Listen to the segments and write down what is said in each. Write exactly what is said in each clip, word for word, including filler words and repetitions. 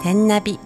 天ナビ。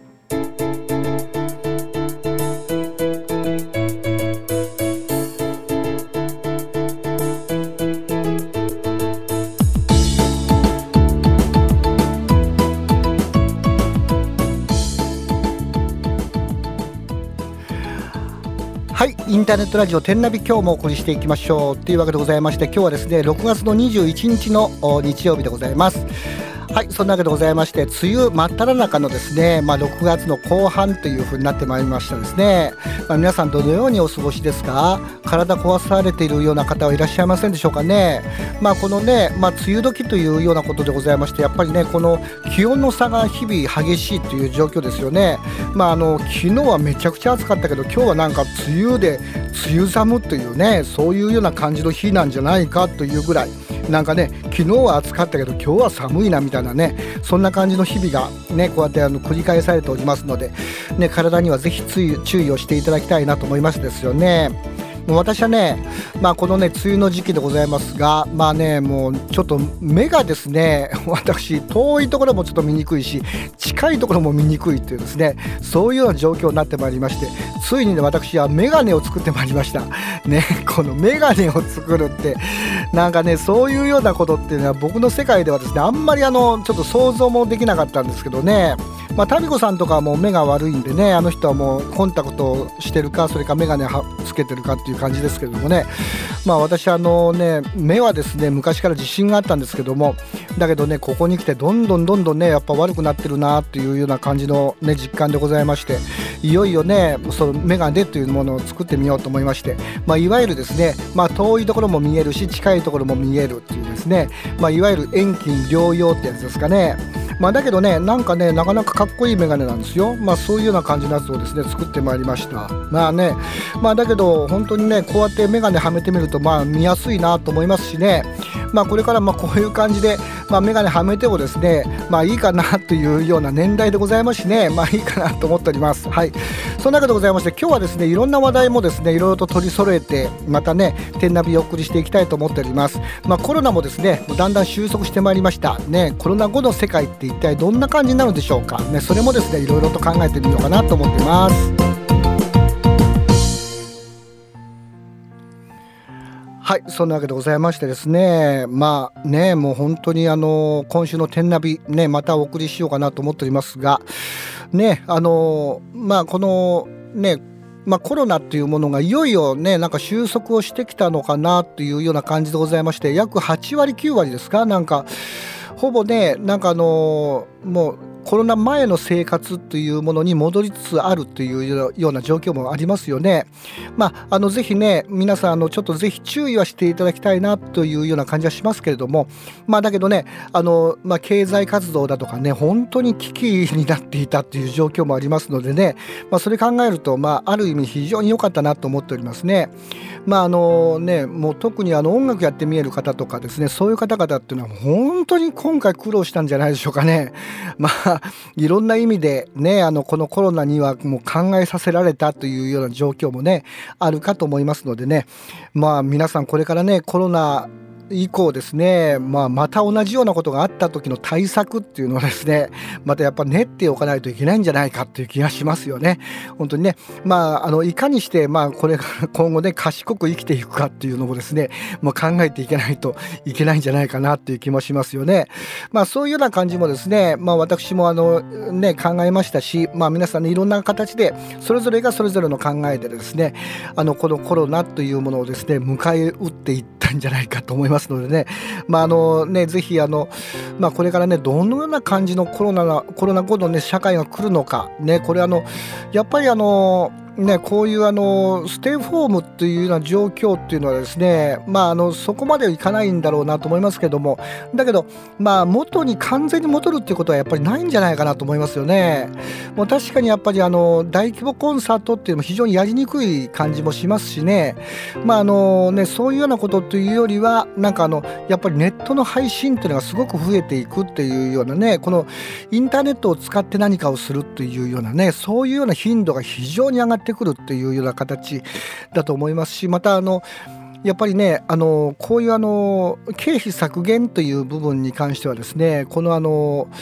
はい、インターネットラジオ天ナビ、今日もお送りしていきましょうというわけでございまして、今日はですねろくがつのにじゅういちにちの日曜日でございます。はい、そんなわけでございまして、梅雨真っ只中のですね、まあ、ろくがつの後半という風になってまいりましたですね。まあ、皆さんどのようにお過ごしですか？体壊されているような方はいらっしゃいませんでしょうかね。まあ、このね、まあ、梅雨時というようなことでございまして、やっぱりねこの気温の差が日々激しいという状況ですよね。まあ、あの昨日はめちゃくちゃ暑かったけど、今日はなんか梅雨で梅雨寒というね、そういうような感じの日なんじゃないかというぐらい、なんかね昨日は暑かったけど今日は寒いなみたいなね、そんな感じの日々がねこうやってあの繰り返されておりますので、ね、体にはぜひ注意をしていただきたいなと思いますですよね。もう私はね、まあ、このね梅雨の時期でございますが、まあねもうちょっと目がですね、私遠いところもちょっと見にくいし、近いところも見にくいというですね、そういうような状況になってまいりまして、ついにね私はメガネを作ってまいりましたね。このメガネを作るってなんかね、そういうようなことっていうのは僕の世界ではですねあんまりあのちょっと想像もできなかったんですけどね。まあ、タミコさんとかはもう目が悪いんでね、あの人はもうコンタクトをしてるか、それかメガネはつけてるかっていう感じですけれどもね。まあ私あのね目はですね昔から自信があったんですけども、だけどねここに来てどんどんどんどんねやっぱ悪くなってるなっていうような感じのね実感でございまして、いよいよねそのメガネというものを作ってみようと思いまして、まあ、いわゆるですね、まあ、遠いところも見えるし近いところも見えるっていうですね、まあ、いわゆる遠近両用ってやつですかね。まあ、だけどねなんかねなかなかかっこいいメガネなんですよ。まあそういうような感じのやつをですね作ってまいりました。まあね、まあだけど本当にねこうやってメガネはめてみるとまあ見やすいなと思いますしね。まあこれからまあこういう感じでまあメガネはめてもですねまあいいかなというような年代でございますしね、まあいいかなと思っております。はい、そんなわけでございまして、今日はですねいろんな話題もですねいろいろと取り揃えてまたね天ナビをお送りしていきたいと思っております。まあコロナもですねだんだん収束してまいりましたね。コロナ後の世界って一体どんな感じになるのでしょうかね。それもですねいろいろと考えてみようかなと思っています。はい、そんなわけでございましてですね、まあねもう本当にあの今週の天ナビねまたお送りしようかなと思っておりますがね、あのまあこのねまあ、コロナっていうものがいよいよねなんか収束をしてきたのかなというような感じでございまして、約はちわりきゅうわりですか、なんかほぼねなんかあのもうコロナ前の生活というものに戻りつつあるというような状況もありますよね。まあ、あのぜひね皆さんあのちょっとぜひ注意はしていただきたいなというような感じはしますけれども、まあだけどねあの、まあ、経済活動だとかね本当に危機になっていたという状況もありますのでね、まあ、それ考えると、まあ、ある意味非常に良かったなと思っておりますね。まああのね、もう特にあの音楽やってみえる方とかですね、そういう方々っていうのは本当に今回苦労したんじゃないでしょうかね。まあいろんな意味でねあのこのコロナにはもう考えさせられたというような状況もねあるかと思いますのでね、まあ皆さんこれからねコロナ以降ですね、まあ、また同じようなことがあった時の対策っていうのはですねまたやっぱ練っておかないといけないんじゃないかっていう気がしますよね。本当にね、まあ、あのいかにしてまあこれから今後ね賢く生きていくかっていうのもですね、まあ、考えていけないといけないんじゃないかなっていう気もしますよね。まあそういうような感じもですね、まあ、私もあのね考えましたし、まあ皆さんねいろんな形でそれぞれがそれぞれの考えでですねあのこのコロナというものをですね迎え撃っていったんじゃないかと思いますのでね、まああのねぜひあの、まあ、これからねどのような感じのコロナなコロナ後のね社会が来るのかね、これあのやっぱりあのね、こういうあのステイホームっていうような状況っていうのはですね、まあ、あのそこまではいかないんだろうなと思いますけども、だけど、まあ、元に完全に戻るっていうことはやっぱりないんじゃないかなと思いますよね。もう確かにやっぱりあの大規模コンサートっていうのも非常にやりにくい感じもしますしね、まああのね、そういうようなことというよりはなんかあのやっぱりネットの配信っていうのがすごく増えていくっていうようなね、このインターネットを使って何かをするっていうようなね、そういうような頻度が非常に上がってってくるっていうような形だと思いますし、またあのやっぱりねあのこういうあの経費削減という部分に関してはですね、このあの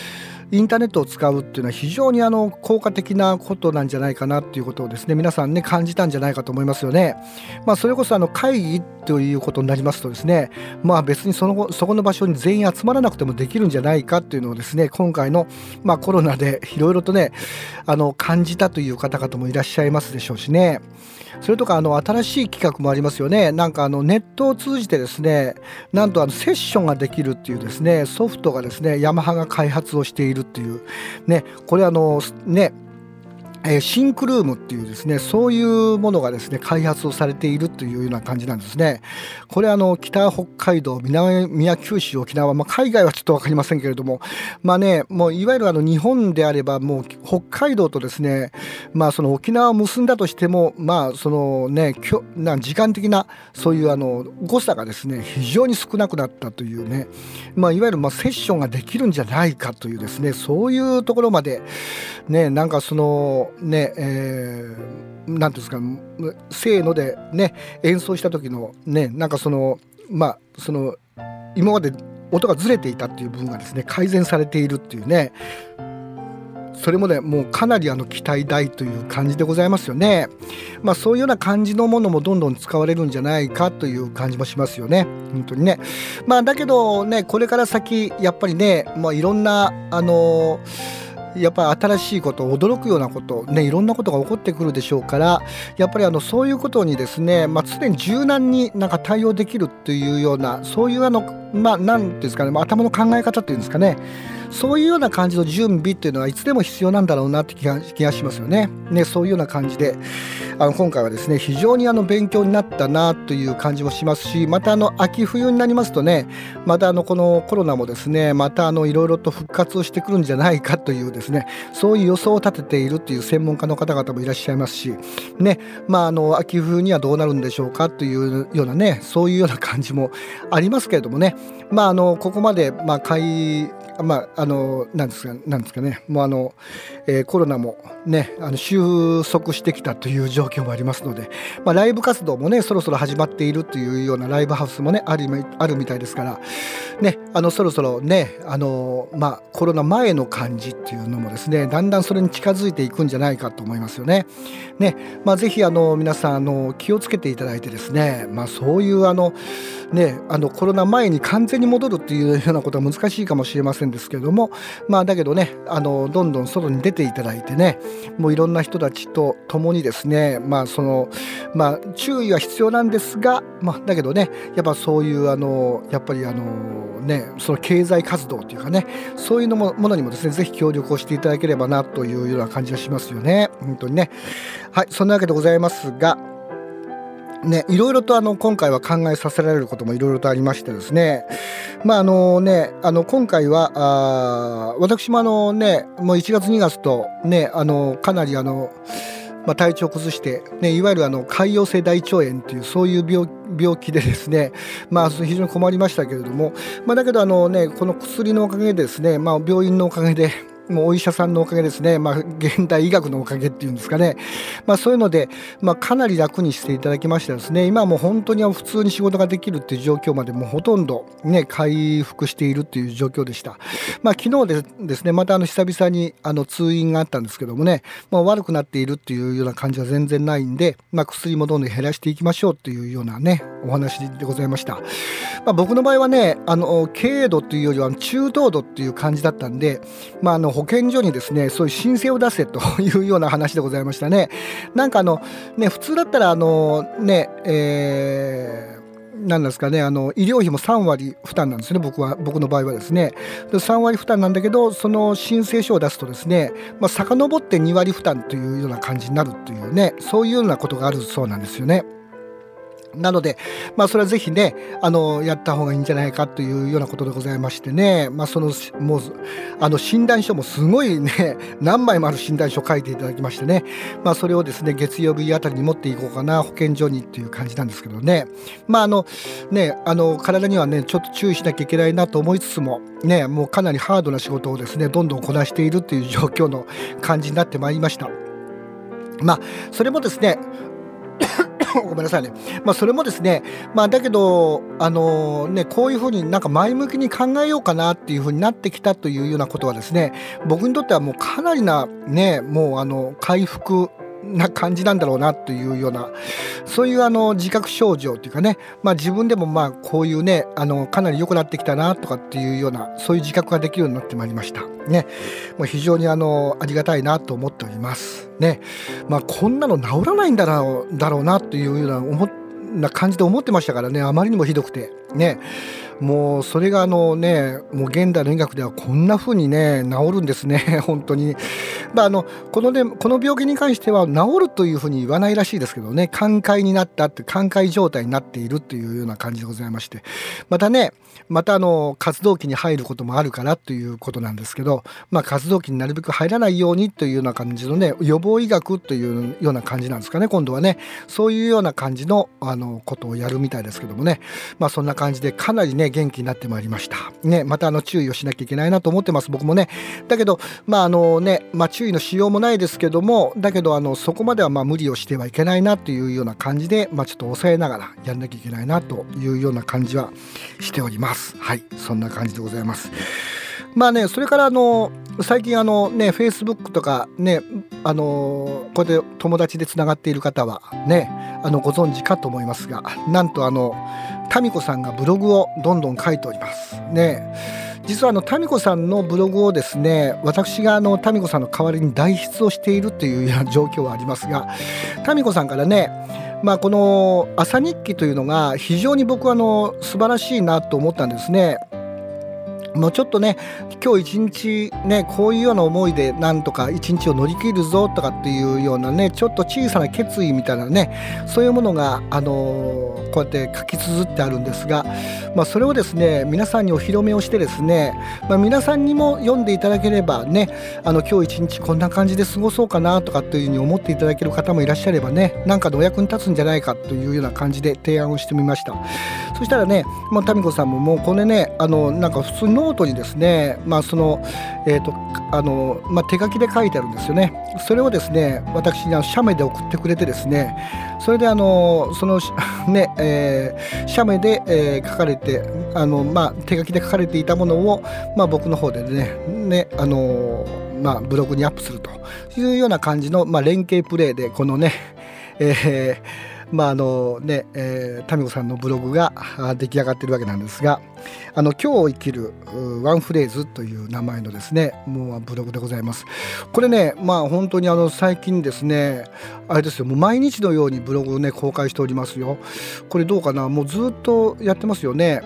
インターネットを使うっていうのは非常にあの効果的なことなんじゃないかなっていうことをですね、皆さんね感じたんじゃないかと思いますよね。まあ、それこそあの会議ということになりますとですね、まあ別にそのそこの場所に全員集まらなくてもできるんじゃないかっていうのをですね、今回のまあコロナでいろいろとねあの感じたという方々もいらっしゃいますでしょうしね。それとかあの新しい企画もありますよね。なんかあのネットを通じてですね、なんとあのセッションができるっていうですねソフトがですねヤマハが開発をしているっていうね、これあのねえーシンクルームっていうですね、そういうものがですね開発をされているというような感じなんですね。これあの北北海道、南は九州、沖縄、まあ、海外はちょっと分かりませんけれども、まあね、もういわゆるあの日本であればもう北海道とですね、まあその沖縄を結んだとしても、まあそのねきょな時間的なそういうあの誤差がですね非常に少なくなったというね、まあいわゆるまあセッションができるんじゃないかというですね、そういうところまでね、なんかそのね、えー、なんていうんですか、せーのでね演奏した時のね、なんかそのまあその今まで音がずれていたっていう部分がですね改善されているっていうね、それもねもうかなりあの期待大という感じでございますよね。まあそういうような感じのものもどんどん使われるんじゃないかという感じもしますよね、本当にね。まあだけどね、これから先やっぱりね、まあいろんなあのやっぱり新しいこと、驚くようなことね、いろんなことが起こってくるでしょうから、やっぱりあのそういうことにですね、まあ、常に柔軟になんか対応できるっていうような、そういうあのまあなんていうんですかね、まあ、頭の考え方っていうんですかね、そういうような感じの準備っていうのはいつでも必要なんだろうなって気が、気がしますよね。ね、そういうような感じであの今回はですね非常にあの勉強になったなという感じもしますし、またあの秋冬になりますとね、またあのこのコロナもですねまたあのいろいろと復活をしてくるんじゃないかというですね、そういう予想を立てているという専門家の方々もいらっしゃいますしね、まああの秋冬にはどうなるんでしょうかというようなね、そういうような感じもありますけれどもね、まああのここまでまあ会まああのなんですかなんですかね、もうあの、えーコロナもねあの収束してきたという状況もありますので、まあ、ライブ活動もねそろそろ始まっているというようなライブハウスもねあるみあるみたいですからね、あのそろそろねあの、まあ、コロナ前の感じっていうのもですねだんだんそれに近づいていくんじゃないかと思いますよね。ね、まあ、ぜひあの皆さんあの気をつけていただいてですね、まあ、そういうあのね、あのコロナ前に完全に戻るっていうようなことは難しいかもしれませんですけれども、まあだけどねあのどんどん外に出ていただいてね、もういろんな人たちと共にですね、まあそのまあ注意は必要なんですが、まあだけどねやっぱそういうあのやっぱりあのねその経済活動というかね、そういうのもものにもですねぜひ協力をしていただければなというような感じがしますよね、本当にね。はい、そんなわけでございますがね、いろいろとあの今回は考えさせられることもいろいろとありましてですね、まああのねあの今回はあ私もあのねもういちがつにがつとねあのかなりあのまあ、体調を崩して、ね、いわゆるあの潰瘍性大腸炎というそういう 病, 病気でですね、まあ、非常に困りましたけれども、まあ、だけどあの、ね、この薬のおかげでですね、まあ、病院のおかげでもうお医者さんのおかげですね、まあ、現代医学のおかげっていうんですかね、まあ、そういうので、まあ、かなり楽にしていただきましてですね、今はもう本当に普通に仕事ができるっていう状況までもうほとんど、ね、回復しているっていう状況でした。まあ、昨日でですねまたあの久々にあの通院があったんですけどもね、もう悪くなっているっていうような感じは全然ないんで、まあ、薬もどんどん減らしていきましょうっていうようなねお話でございました。まあ、僕の場合はねあの軽度というよりは中等度っていう感じだったんで、まあ、あの保健所にですねそういう申請を出せというような話でございましたね。なんかあのね普通だったらあのねえーなんですかね、あの医療費もさんわり負担なんですね。僕は僕の場合はですねでさんわり負担なんだけど、その申請書を出すとですね、まあ、遡ってにわり負担というような感じになるというね、そういうようなことがあるそうなんですよね。なので、まあ、それはぜひねあのやった方がいいんじゃないかというようなことでございましてね、まあ、そのもうあの診断書もすごいね何枚もある診断書を書いていただきましてね、まあ、それをですね月曜日あたりに持っていこうかな保健所にっていう感じなんですけどね、まああのねあの体にはねちょっと注意しなきゃいけないなと思いつつもね、もうかなりハードな仕事をですねどんどんこなしているっていう状況の感じになってまいりました。まあそれもですねごめんなさいね。まあそれもですね、まあだけどあのね、こういうふうになんか前向きに考えようかなっていうふうになってきたというようなことはですね、僕にとってはもうかなりなね、もうあの回復な感じなんだろうなというような、そういうあの自覚症状というかね、まあ自分でもまあこういうね、あのかなり良くなってきたなとかっていうような、そういう自覚ができるようになってまいりましたね。もう非常にあのありがたいなと思っておりますね。まあこんなの治らないんだろうだろうなというような思っな感じで思ってましたからね。あまりにもひどくてね、もうそれがあのね、もう現代の医学ではこんな風にね治るんですね本当に。まああのこのねこの病気に関しては治るというふうに言わないらしいですけどね、寛解になったって寛解状態になっているというような感じでございまして、またねまたあの活動期に入ることもあるからということなんですけど、まあ活動期になるべく入らないようにというような感じのね、予防医学というような感じなんですかね。今度はねそういうような感じのあのことをやるみたいですけどもね、まあそんな感じでかなりね元気になってまいりましたね。またあの注意をしなきゃいけないなと思ってます、僕もね。だけどまああのね、まあ注意のしようもないですけども、だけどあのそこまではまあ無理をしてはいけないなというような感じで、まあちょっと抑えながらやんなきゃいけないなというような感じはしております。はい、そんな感じでございます。まあね、それからあの最近あのね、フェイスブックとかね、あのこうやって友達でつながっている方はね、あのご存知かと思いますが、なんとあのタミコさんがブログをどんどん書いておりますね。実はあのタミコさんのブログをですね、私があのタミコさんの代わりに代筆をしているというような状況はありますが、タミコさんからね、まあ、この朝日記というのが非常に僕はあの素晴らしいなと思ったんですね。もうちょっとね、今日一日ねこういうような思いでなんとか一日を乗り切るぞとかっていうようなね、ちょっと小さな決意みたいなね、そういうものがあのー、こうやって書き綴ってあるんですが、まあ、それをですね皆さんにお披露目をしてですね、まあ、皆さんにも読んでいただければね、あの今日一日こんな感じで過ごそうかなとかっていうふうに思っていただける方もいらっしゃればね、なんかのお役に立つんじゃないかというような感じで提案をしてみました。そしたらね、もうタミコさんももうこれね、あのなんか普通にノートにですね、まあそのえーとあのまあ、手書きで書いてあるんですよね。それをですね私にあの写メで送ってくれてですね、それであのそのね、えー、写メで、えー、書かれてあの、まあ、手書きで書かれていたものを、まあ、僕の方でね、ねあのまあ、ブログにアップするというような感じの、まあ、連携プレーでこのね、えーまああのねえー、タミコさんのブログが出来上がっているわけなんですが、あの今日生きるワンフレーズという名前のですね、もうブログでございます。これね、まあ本当にあの最近ですね、あれですよ、もう毎日のようにブログをね公開しておりますよ。これどうかな、もうずっとやってますよね。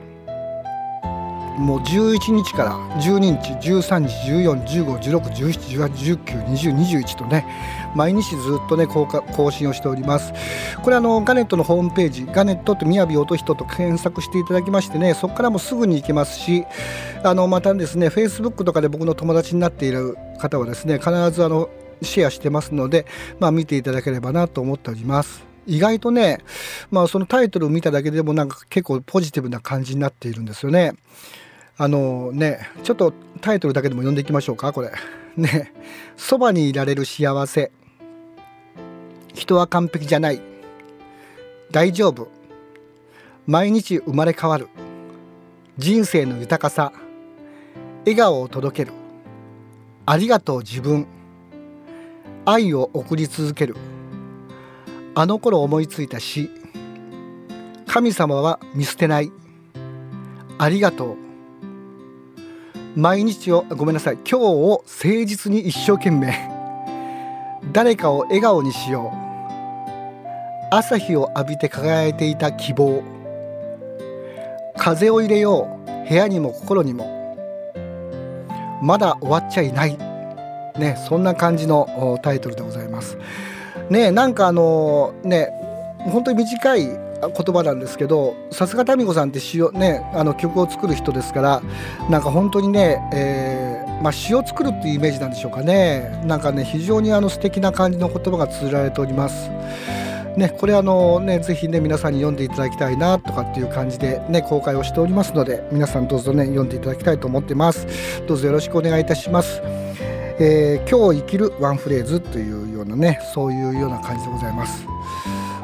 もうじゅういちにちからじゅうににち、じゅうさんにち、じゅうよっか、じゅうご、じゅうろく、じゅうしち、じゅうはち、じゅうきゅう、にじゅう、にじゅういちとね、毎日ずっとね更新をしております。これあのガネットのホームページ、ガネットって宮城音人と検索していただきましてね、そこからもすぐに行けますし、あのまたですね Facebook とかで僕の友達になっている方はですね、必ずあのシェアしてますので、まあ、見ていただければなと思っております。意外とね、まあ、そのタイトルを見ただけでもなんか結構ポジティブな感じになっているんですよね。あのね、ちょっとタイトルだけでも読んでいきましょうか。これね、そばにいられる幸せ、人は完璧じゃない、大丈夫、毎日生まれ変わる、人生の豊かさ、笑顔を届ける、ありがとう自分、愛を送り続ける、あの頃思いついた詩、神様は見捨てない、ありがとう、毎日をごめんなさい今日を誠実に一生懸命、誰かを笑顔にしよう、朝日を浴びて輝いていた希望、風を入れよう部屋にも心にも、まだ終わっちゃいないね、そんな感じのタイトルでございますね。なんかあのね本当に短い言葉なんですけど、さすがタミコさんって詩を、ね、あの曲を作る人ですから、なんか本当にね、えーまあ、詩を作るっていうイメージなんでしょうかね。なんかね非常にあの素敵な感じの言葉が綴られておりますね。これあのねぜひね皆さんに読んでいただきたいなとかっていう感じでね公開をしておりますので、皆さんどうぞね読んでいただきたいと思ってます。どうぞよろしくお願いいたします。えー、今日生きるワンフレーズというようなね、そういうような感じでございます。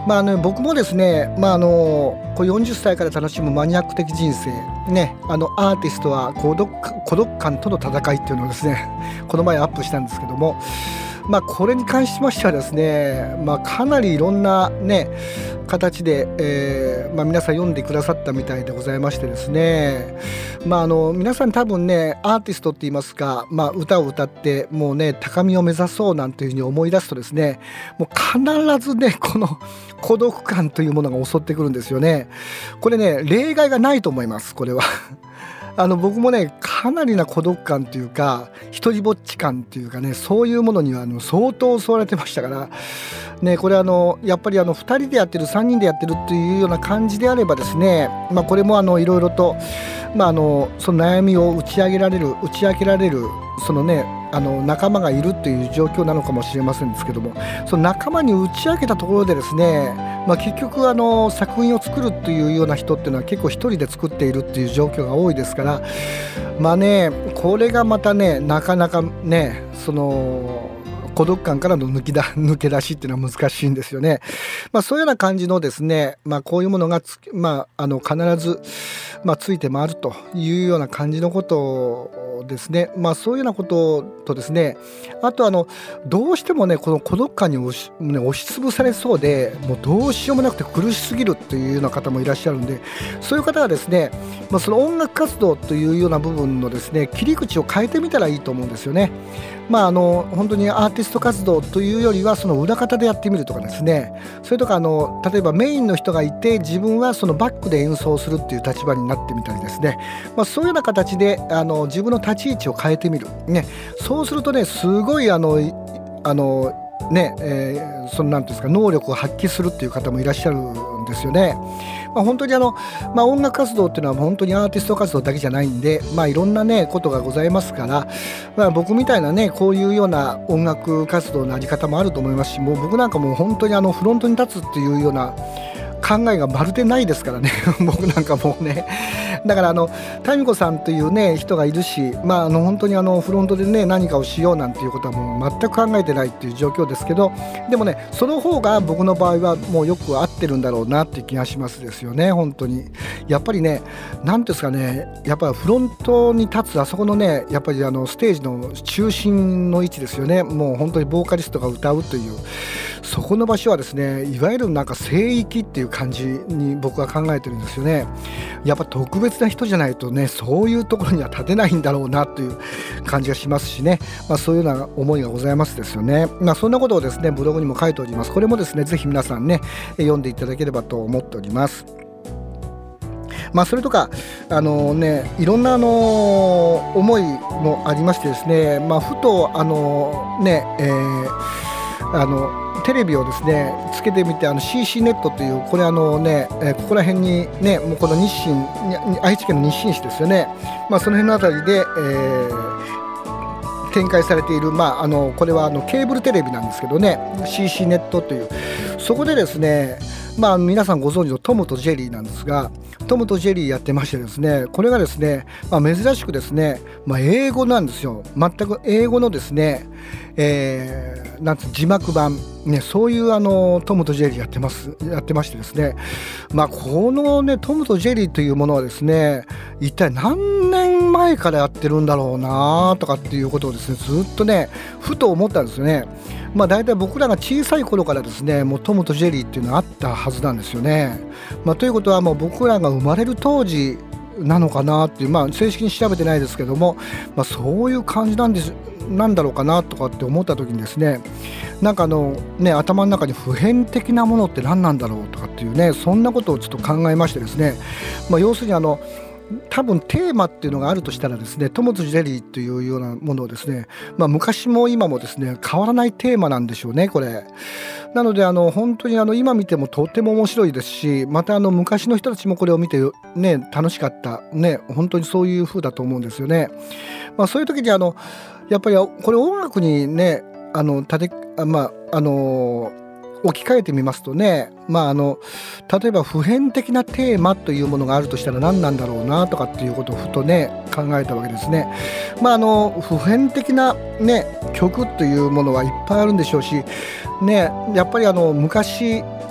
まあ、あの僕もですね、まあ、あのこうよんじゅっさいから楽しむマニアック的人生、ね、あのアーティストは孤独、孤独感との戦いっていうのをですねこの前アップしたんですけども、まあ、これに関しましてはですね、まあ、かなりいろんな、ね、形で、えーまあ、皆さん読んでくださったみたいでございましてですね、まあ、あの皆さん多分ねアーティストって言いますか、まあ、歌を歌ってもうね高みを目指そうなんていうふうに思い出すとですね、もう必ずねこの孤独感というものが襲ってくるんですよね。これね例外がないと思います。これはあの僕もねかなりな孤独感というか一人ぼっち感というかね、そういうものにはあの相当襲われてましたからね。これあのやっぱりあのふたりでやってるさんにんでやってるっていうような感じであればですね、まあ、これもあのいろいろと、まあ、あのその悩みを打ち上げられる打ち明けられるそのねあの仲間がいるっていう状況なのかもしれませんですけども、その仲間に打ち明けたところでですね、まあ、結局あの作品を作るっていうような人っていうのは結構一人で作っているっていう状況が多いですから、まあねこれがまたねなかなかねその孤独感からの抜きだ抜け出しっていうのは難しいんですよね。まあ、そういうような感じのですね、まあ、こういうものがつ、まあ、あの必ず、まあ、ついて回るというような感じのことですね。まあ、そういうようなこととですね、あとあのどうしてもねこの孤独感に押し、ね、押しつぶされそうでもうどうしようもなくて苦しすぎるというような方もいらっしゃるんで、そういう方はですね、まあ、その音楽活動というような部分のですね切り口を変えてみたらいいと思うんですよね。まあ、あの本当にアーティスト活動というよりはその裏方でやってみるとかですね、それとかあの例えばメインの人がいて自分はそのバックで演奏するっていう立場になってみたりですね、まあ、そういうような形であの自分の立ち位置を変えてみる、ね、そうするとねすごいあのあのねえー、そのなんていうんですか能力を発揮するっていう方もいらっしゃるんですよね。まあ、本当にあの、まあ、音楽活動っていうのは本当にアーティスト活動だけじゃないんで、まあ、いろんなねことがございますから、まあ、僕みたいなねこういうような音楽活動のあり方もあると思いますし、もう僕なんかもう本当にあのフロントに立つっていうような考えがまるでないですからね僕なんかもうねだからあのタミコさんというね人がいるし、まあ、あの本当にあのフロントでね何かをしようなんていうことはもう全く考えてないっていう状況ですけど、でもねその方が僕の場合はもうよく合ってるんだろうなっていう気がしますですよね。本当にやっぱりね何ですかね、やっぱりフロントに立つあそこのねやっぱりあのステージの中心の位置ですよね。もう本当にボーカリストが歌うというそこの場所はですねいわゆるなんか聖域っていう感じに僕は考えてるんですよね。やっぱ特別な人じゃないとねそういうところには立てないんだろうなという感じがしますしね、まあ、そういうような思いがございますですよね。まあ、そんなことをですねブログにも書いております。これもですねぜひ皆さんね読んでいただければと思っております。まあ、それとかあの、ね、いろんなあの思いもありましてですね、まあ、ふとあのね、えー、あのテレビをですねつけてみてあの シーシー ネットというこれあのね、えー、ここら辺にねもうこの日清愛知県の日清市ですよね、まあ、その辺のあたりで、えー、展開されている、まあ、あのこれはあのケーブルテレビなんですけどね シーシー ネットというそこでですね、まあ、皆さんご存知のトムとジェリーなんですが、トムとジェリーやってましてですね、これがですね、まあ、珍しくですね、まあ、英語なんですよ。全く英語のですね、えー、なんつ字幕版、ね、そういうあのトムとジェリーやってますやってましてですね、まあ、このねトムとジェリーというものはですね一体何年前からやってるんだろうなとかっていうことをですねずっとねふと思ったんですよね。まあ、大体僕らが小さい頃からですねもうトムとジェリーっていうのはあったはずなんですよね。まあ、ということはもう僕らが生まれる当時なのかなっていう、まあ、正式に調べてないですけども、まあ、そういう感じなんですなんだろうかなとかって思った時にですね、なんかあのね頭の中に普遍的なものって何なんだろうとかっていうね、そんなことをちょっと考えましてですね、まあ、要するにあの多分テーマっていうのがあるとしたらですねトムとジェリーというようなものをですね、まあ、昔も今もですね変わらないテーマなんでしょうねこれ。なのであの本当にあの今見てもとても面白いですし、またあの昔の人たちもこれを見てね楽しかったね、本当にそういう風だと思うんですよね。まあ、そういう時にあのやっぱりこれ音楽にねあの立てまああの置き換えてみますとね、まあ、あの例えば普遍的なテーマというものがあるとしたら何なんだろうなとかっていうことをふとね考えたわけですね。まあ、あの普遍的な、ね、曲というものはいっぱいあるんでしょうし、ね、やっぱりあの昔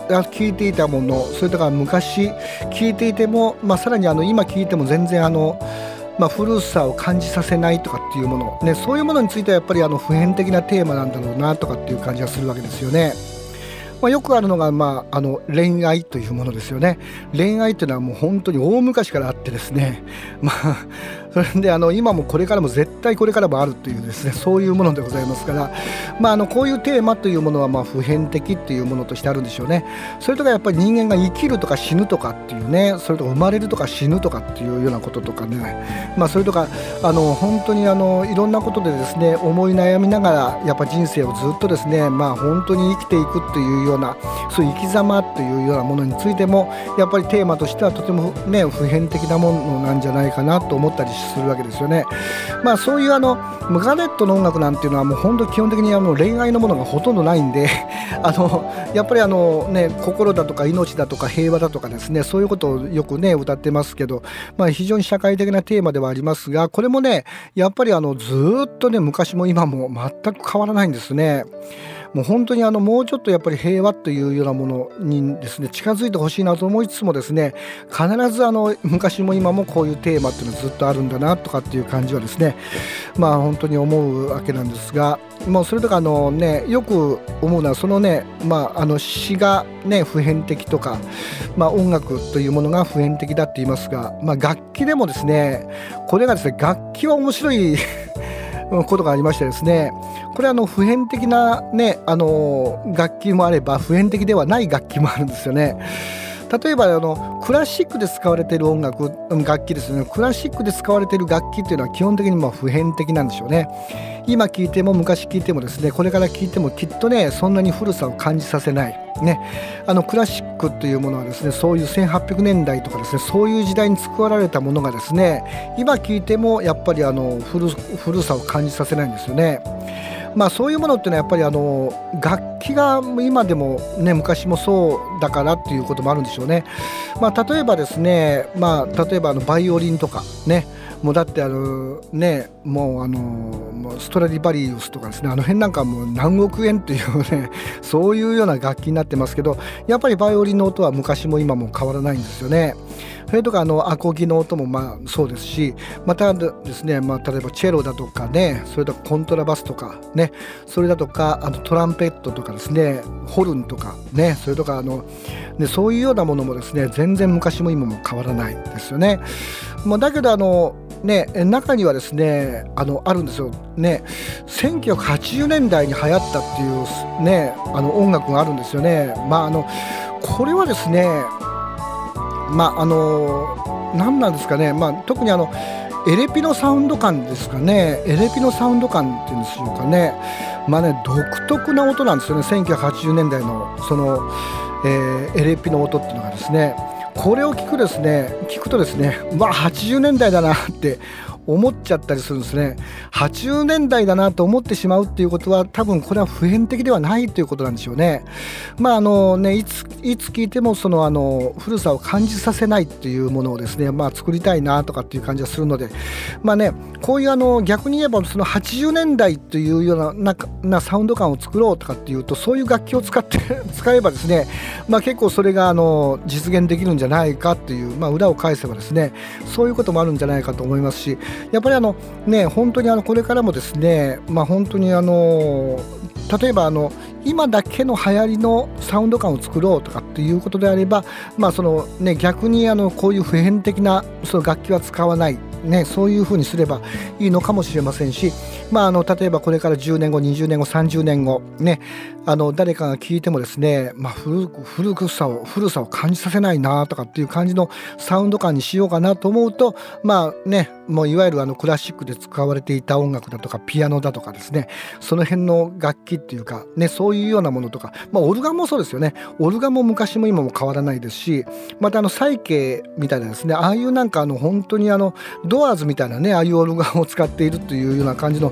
聴いていたもの、それとか昔聴いていても、まあ、さらにあの今聴いても全然あのまあ、古さを感じさせないとかっていうもの、ね、そういうものについてはやっぱりあの普遍的なテーマなんだろうなとかっていう感じがするわけですよね。まあ、よくあるのが、まあ、あの恋愛というものですよね。恋愛というのはもう本当に大昔からあってですね、まあ、それであの今もこれからも絶対これからもあるというですね、そういうものでございますから、まあ、あのこういうテーマというものはまあ普遍的っていうものとしてあるんでしょうね。それとかやっぱり人間が生きるとか死ぬとかっていうね、それとか生まれるとか死ぬとかっていうようなこととかね、まあ、それとかあの本当にあのいろんなことでですね思い悩みながらやっぱ人生をずっとですね、まあ、本当に生きていくっていうようなそういう生き様というようなものについてもやっぱりテーマとしてはとてもね普遍的なものなんじゃないかなと思ったりするわけですよね。まあそういうあのガレットの音楽なんていうのはもう本当基本的にあの恋愛のものがほとんどないんであのやっぱりあのね心だとか命だとか平和だとかですね、そういうことをよくね歌ってますけど、まあ非常に社会的なテーマではありますが、これもねやっぱりあのずっとね昔も今も全く変わらないんですね。もう本当にあのもうちょっとやっぱり平和というようなものにですね近づいてほしいなと思いつつもですね、必ずあの昔も今もこういうテーマっていうのはずっとあるんだなとかっていう感じはですね、まあ本当に思うわけなんですが、もうそれとかあのねよく思うのはそのね、まああの詩がね普遍的とか、まあ音楽というものが普遍的だって言いますが、まあ楽器でもですねこれがですね楽器は面白いことがありましてですね、これはあの普遍的な、ね、あの楽器もあれば普遍的ではない楽器もあるんですよね。例えばあのクラシックで使われている音楽楽器ですよね。クラシックで使われている楽器っていうのは基本的にまあ普遍的なんでしょうね。今聴いても昔聴いてもですね、これから聴いてもきっとねそんなに古さを感じさせないね、あのクラシックというものはですねそういうせんはっぴゃくねんだいとかですねそういう時代に作られたものがですね今聴いてもやっぱりあの 古, 古さを感じさせないんですよね。まあそういうものっていうのはやっぱりあの楽器が今でもね昔もそうだからっていうこともあるんでしょうね。まあ例えばですね、まあ例えばあのバイオリンとかね、もうだってあのねもうあのもうストラディバリウスとかですね、あの辺なんかもう何億円っていうねそういうような楽器になってますけど、やっぱりバイオリンの音は昔も今も変わらないんですよね。それとかあのアコギの音もまあそうですし、またですね、まあ、例えばチェロだとかね、それとかコントラバスとかね、それだとかあのトランペットとかですね、ホルンとかね、それとかあのでそういうようなものもですね全然昔も今も変わらないですよね。まあ、だけどあのね、中にはですね あのあるんですよね。せんきゅうひゃくはちじゅうねんだいに流行ったっていうねあの音楽があるんですよね。まああのこれはですねまああの何なんですかね、まあ、特にあのエレピのサウンド感ですかね、エレピのサウンド感っていうんでしょうかね、まあね独特な音なんですよね。せんきゅうひゃくはちじゅうねんだいのその、えー、エレピの音っていうのがですね、これを聞くですね聞くとですね、まあはちじゅうねんだいだなって思っちゃったりするんですね。はちじゅうねんだいだなと思ってしまうっていうことは多分これは普遍的ではないということなんでしょうね。まああのねいついつ聞いてもそのあの古さを感じさせないっていうものをですねまあ作りたいなとかっていう感じがするので、まあねこういうあの逆に言えばそのはちじゅうねんだいというようなななサウンド感を作ろうとかっていうと、そういう楽器を使って使えばですねまあ結構それがあの実現できるんじゃないかっていう、まあ裏を返せばですねそういうこともあるんじゃないかと思いますし、やっぱりあのね本当にあのこれからもですねまあ本当にあの例えばあの今だけの流行りのサウンド感を作ろうとかっていうことであれば、まあそのね逆にあのこういう普遍的なその楽器は使わないね、そういう風にすればいいのかもしれませんし、まあ、あの例えばこれからじゅうねんごにじゅうねんごさんじゅうねんごね、あの誰かが聞いてもですね、まあ、古く古くさを古さを感じさせないなとかっていう感じのサウンド感にしようかなと思うと、まあねもういわゆるあのクラシックで使われていた音楽だとかピアノだとかですね、その辺の楽器っていうかねそういうようなものとか、まあ、オルガンもそうですよね。オルガンも昔も今も変わらないですし、またあのサイケみたいなですね、ああいうなんかあの本当にあのドアーズみたいなねああいうオルガンを使っているというような感じの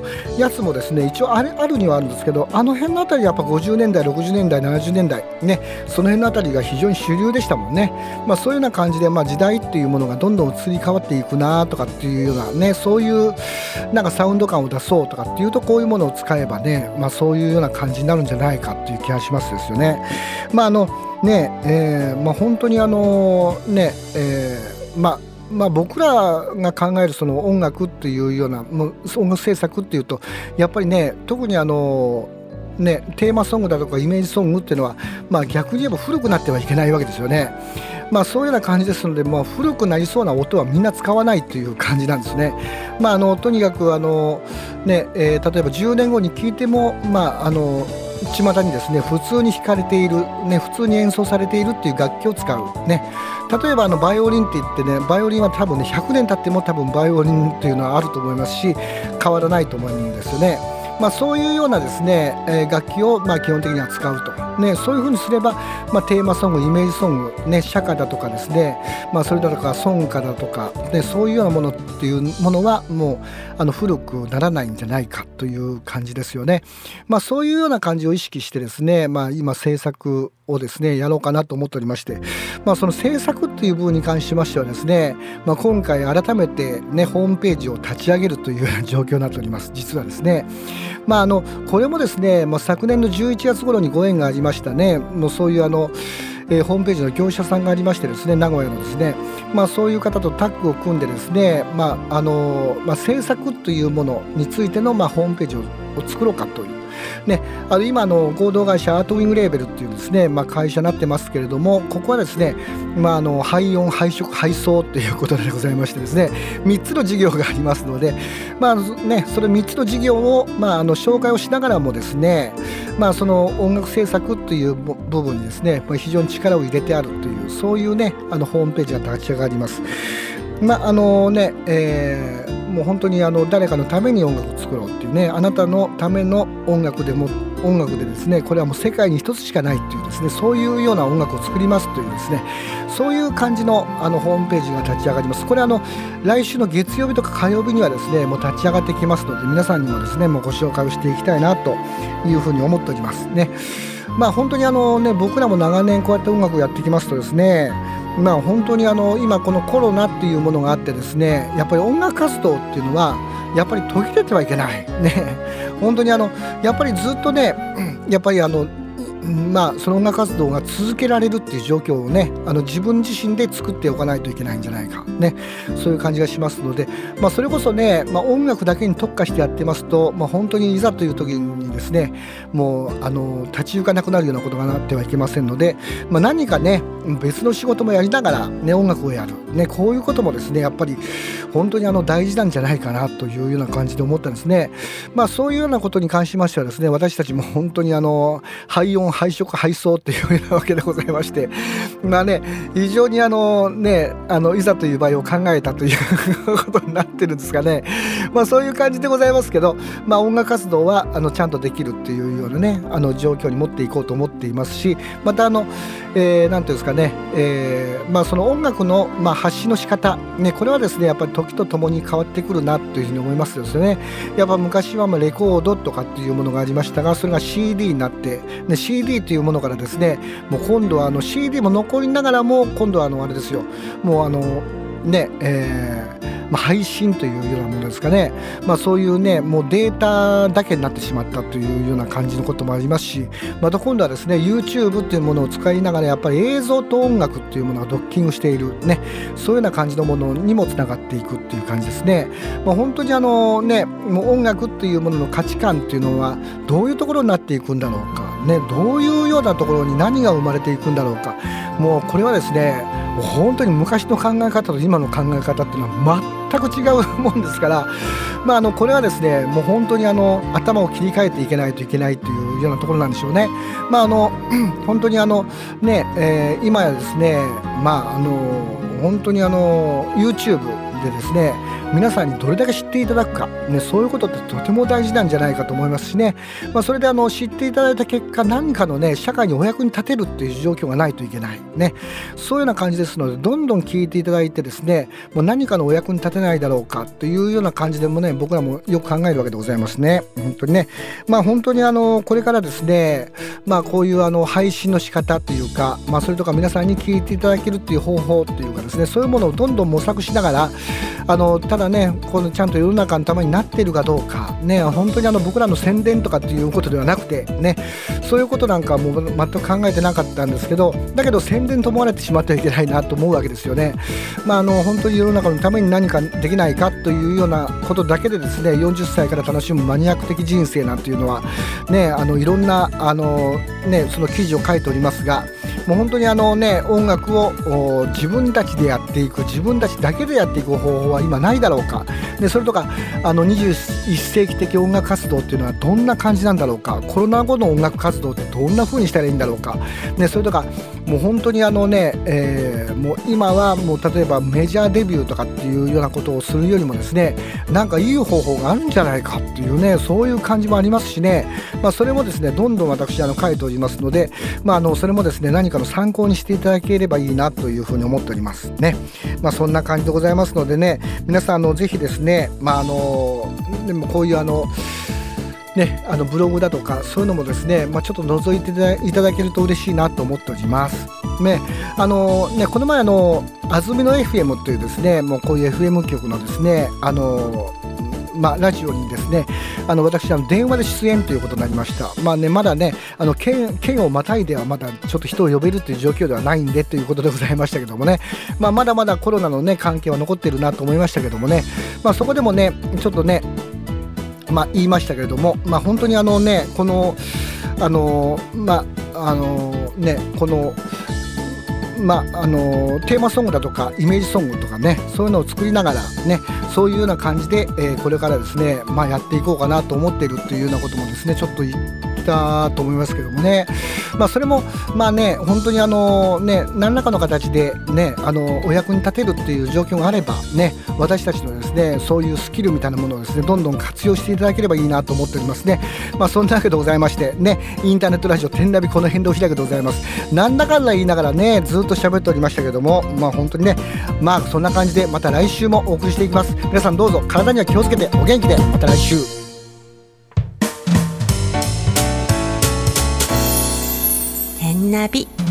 やつもですね一応あれあるにはあるんですけど、あの辺のあたりやっぱごじゅうねんだいろくじゅうねんだいななじゅうねんだいね、その辺のあたりが非常に主流でしたもんね。まあ、そういうような感じで、まあ、時代っていうものがどんどん移り変わっていくなとかっていうようなね、そういうなんかサウンド感を出そうとかっていうと、こういうものを使えばね、まあ、そういうような感じになるんじゃないかっていう気がしますですよね。まああのねえーまあ、本当にあのね、えーまあまあ、僕らが考えるその音楽っていうようなもう音楽制作っていうと、やっぱりね特にあのねテーマソングだとかイメージソングっていうのは、まあ、逆に言えば古くなってはいけないわけですよね。まあ、そういうような感じですので、まあ、古くなりそうな音はみんな使わないという感じなんですね。まあ、あのとにかくあの、ねえー、例えばじゅうねんごに聴いても、まあ、あの巷にですね普通に弾かれている、ね、普通に演奏されているっていう楽器を使う、ね、例えばあのバイオリンって言ってね、バイオリンは多分ねひゃくねん経っても多分バイオリンっていうのはあると思いますし、変わらないと思うんですよね。まあ、そういうようなですね、えー、楽器をまあ基本的には使うと、ね、そういうふうにすれば、まあ、テーマソング、イメージソング、ね、釈迦だとかですね、まあ、それだとか尊歌だとか、ね、そういうようなものっていうものはもうあの古くならないんじゃないかという感じですよね。まあ、そういうような感じを意識してですね、まあ、今制作をですねやろうかなと思っておりまして、まあ、その制作っていう部分に関しましてはですね、まあ、今回改めてねホームページを立ち上げるというような状況になっております。実はですね、まあ、あのこれもですね、まあ、昨年のじゅういちがつ頃にご縁がありましたね、もうそういうあの、えー、ホームページの業者さんがありましてですね、名古屋のですね、まあ、そういう方とタッグを組んでですね、まああのまあ、制作というものについての、まあ、ホームページを作ろうかというね、あの今の合同会社アートウィングレーベルっていうですね、まあ、会社になってますけれども、ここはですね、まあ、あの配音配色配送ということでございましてですね、みっつの事業がありますので、まあね、それみっつの事業を、まあ、あの紹介をしながらもですね、まあ、その音楽制作という部分にですね、まあ、非常に力を入れてあるという、そういうねあのホームページが立ち上がります。まああのねえー、もう本当にあの誰かのために音楽を作ろうっていうね、あなたのための音楽でも音楽でですね、これはもう世界に一つしかないっていうですね、そういうような音楽を作りますというですね、そういう感じのあのホームページが立ち上がります。これはあの来週の月曜日とか火曜日にはですねもう立ち上がってきますので、皆さんにもですねもうご紹介をしていきたいなというふうに思っておりますね。まあ本当にあのね僕らも長年こうやって音楽をやってきますとですね、まあ本当にあの今このコロナっていうものがあってですね、やっぱり音楽活動っていうのはやっぱり途切れてはいけないね。本当にあのやっぱりずっとね、やっぱりあのまあその音楽活動が続けられるっていう状況をね、あの自分自身で作っておかないといけないんじゃないかね、そういう感じがしますので、まあそれこそね、まあ、音楽だけに特化してやってますと、まあ、本当にいざという時にですね、もうあの立ち行かなくなるようなことがなってはいけませんので、まあ、何かね別の仕事もやりながらね音楽をやるね、こういうこともですねやっぱり本当にあの大事なんじゃないかなというような感じで思ったんですね。まあそういうようなことに関しましてはですね、私たちも本当にあの配音配色配送っていうようなわけでございまして、まあね非常にあのねあのいざという場合を考えたということになってるんですかね。まあそういう感じでございますけど、まあ音楽活動はあのちゃんとできるっていうようなねあの状況に持っていこうと思っていますし、またあの、えー、なんていうんですかね、えー、まあその音楽のまあ発信の仕方ね、これはですねやっぱり時とともに変わってくるなというふうに思いますですね。やっぱ昔はまあレコードとかっていうものがありましたが、それが シーディー になって、ね、シーディー というものからですね、もう今度はあの シーディー も残りながらも今度はあのあれですよ、もうあのねえーまあ、配信というようなものですかね、まあ、そういうねもうデータだけになってしまったというような感じのこともありますし、また今度はですね YouTube っていうものを使いながらやっぱり映像と音楽っていうものがドッキングしているね、そういうような感じのものにもつながっていくっていう感じですね。まあ、本当にあのねもう音楽っていうものの価値観っていうのはどういうところになっていくんだろうかね、どういうようなところに何が生まれていくんだろうか、もうこれはですねもう本当に昔の考え方と今の考え方っていうのは全く違うもんですから、まあ、あのこれはですねもう本当にあの頭を切り替えていけないといけないというようなところなんでしょうね。まああの本当にあのね、えー、今やですねまああの本当にあの YouTube でですね皆さんにどれだけ知っていただくか、ね、そういうことってとても大事なんじゃないかと思いますしね、まあ、それであの知っていただいた結果、何かのね社会にお役に立てるっていう状況がないといけないね、そういうような感じですので、どんどん聞いていただいてですね、もう何かのお役に立てないだろうかというような感じでもね、僕らもよく考えるわけでございますね。本当にね、まあ本当にあのこれからですね、まあこういうあの配信の仕方というか、まあそれとか皆さんに聞いていただけるっていう方法というかですね、そういうものをどんどん模索しながら、あのただね、このちゃんと世の中のためになっているかどうかね、本当にあの僕らの宣伝とかっていうことではなくてね、そういうことなんかもう全く考えてなかったんですけど、だけど宣伝と思われてしまってはいけないなと思うわけですよね。まああの本当に世の中のために何かできないかというようなことだけでですね、よんじゅっさいから楽しむマニアック的人生なんていうのはね、あのいろんなあのねその記事を書いておりますが、もう本当にあのね音楽を自分たちでやっていく、自分たちだけでやっていく方法は今ないだろうか、でそれとかあのにじゅういっ世紀的音楽活動っていうのはどんな感じなんだろうか、コロナ後の音楽活動ってどんな風にしたらいいんだろうか、ね、それとかもう本当にあのね、えー、もう今はもう例えばメジャーデビューとかっていうようなことをするよりもですね、なんかいい方法があるんじゃないかっていうね、そういう感じもありますしね、まあ、それもですねどんどん私あの書いておりますので、まあ、あのそれもですね何かの参考にしていただければいいなというふうに思っておりますね。まあ、そんな感じでございますのでね、皆さんあのぜひですね、まあ、あのでもこういうあのね、あのブログだとかそういうのもですね、まあ、ちょっと覗いていただけると嬉しいなと思っておりますね。あのね、この前あの安曇野 エフエム というですね、もうこういう エフエム 局のですね、あのまあ、ラジオにですね、あの私あの電話で出演ということになりました。まあね、まだねあの 県, 県をまたいではまだちょっと人を呼べるという状況ではないんでということでございましたけどもね、まあ、まだまだコロナのね関係は残っているなと思いましたけどもね、まあ、そこでもねちょっとねまあ言いましたけれども、まあ本当にあのねこのあのまああのねこのまあ、あのテーマソングだとかイメージソングとかね、そういうのを作りながらね、そういうような感じで、えー、これからですね、まあ、やっていこうかなと思っているというようなこともですねちょっと言ったと思いますけどもね、まあ、それもまあね本当にあのね何らかの形でねあのお役に立てるっていう状況があればね、私たちのですねそういうスキルみたいなものをですねどんどん活用していただければいいなと思っておりますね。まあ、そんなわけでございましてね、インターネットラジオ天ナビこの辺でお開きでございます。なんだかんだ言いながらねずっと喋っておりましたけども、まあ本当にね、まあそんな感じでまた来週もお送りしていきます。皆さんどうぞ体には気をつけてお元気で、また来週。 天ナビ。